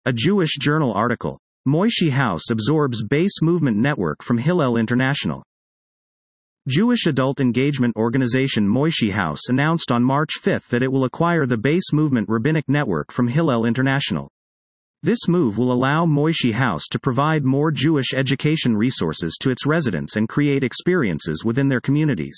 A Jewish Journal article. Moishe House absorbs base movement network from Hillel International. Jewish adult engagement organization Moishe House announced on March 5 that it will acquire the base movement rabbinic network from Hillel International. This move will allow Moishe House to provide more Jewish education resources to its residents and create experiences within their communities.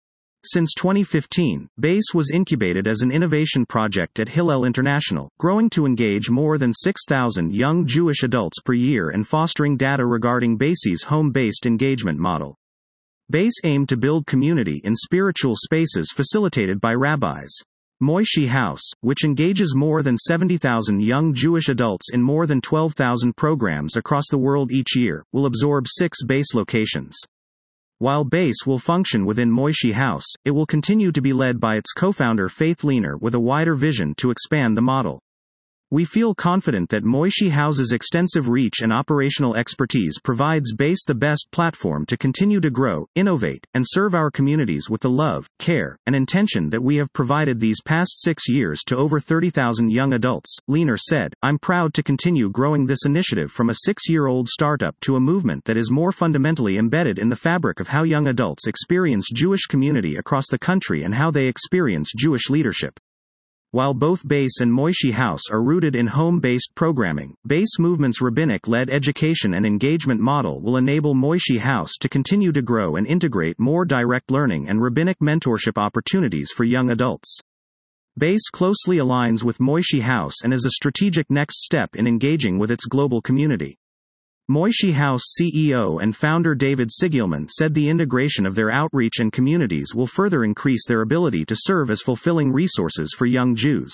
Since 2015, BASE was incubated as an innovation project at Hillel International, growing to engage more than 6,000 young Jewish adults per year and fostering data regarding BASE's home-based engagement model. BASE aimed to build community in spiritual spaces facilitated by rabbis. Moishe House, which engages more than 70,000 young Jewish adults in more than 12,000 programs across the world each year, will absorb 6 BASE locations. While BASE will function within Moishe House, it will continue to be led by its co-founder Faith Leiner with a wider vision to expand the model. We feel confident that Moishe House's extensive reach and operational expertise provides BASE the best platform to continue to grow, innovate, and serve our communities with the love, care, and intention that we have provided these past 6 years to over 30,000 young adults, Leiner said. I'm proud to continue growing this initiative from a 6-year-old startup to a movement that is more fundamentally embedded in the fabric of how young adults experience Jewish community across the country and how they experience Jewish leadership. While both BASE and Moishe House are rooted in home-based programming, BASE Movement's rabbinic-led education and engagement model will enable Moishe House to continue to grow and integrate more direct learning and rabbinic mentorship opportunities for young adults. BASE closely aligns with Moishe House and is a strategic next step in engaging with its global community. Moishe House CEO and founder David Sigelman said the integration of their outreach and communities will further increase their ability to serve as fulfilling resources for young Jews.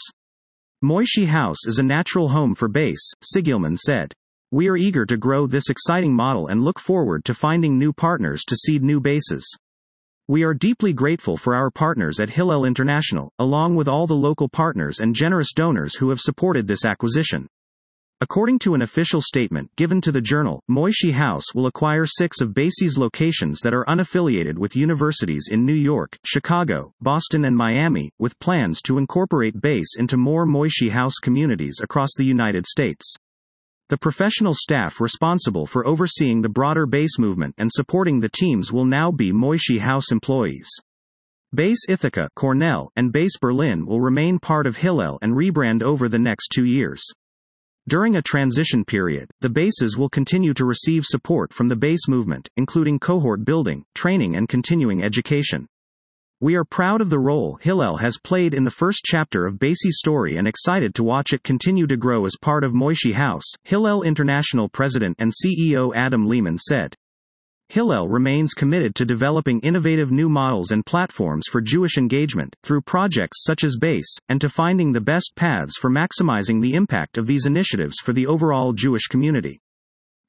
Moishe House is a natural home for BASE, Sigelman said. We are eager to grow this exciting model and look forward to finding new partners to seed new bases. We are deeply grateful for our partners at Hillel International, along with all the local partners and generous donors who have supported this acquisition. According to an official statement given to the Journal, Moishe House will acquire 6 of BASE's locations that are unaffiliated with universities in New York, Chicago, Boston and Miami, with plans to incorporate BASE into more Moishe House communities across the United States. The professional staff responsible for overseeing the broader BASE movement and supporting the teams will now be Moishe House employees. BASE Ithaca, Cornell, and BASE Berlin will remain part of Hillel and rebrand over the next 2 years. During a transition period, the bases will continue to receive support from the BASE movement, including cohort building, training and continuing education. We are proud of the role Hillel has played in the first chapter of BASE's story and excited to watch it continue to grow as part of Moishe House, Hillel International President and CEO Adam Lehman said. Hillel remains committed to developing innovative new models and platforms for Jewish engagement, through projects such as BASE, and to finding the best paths for maximizing the impact of these initiatives for the overall Jewish community.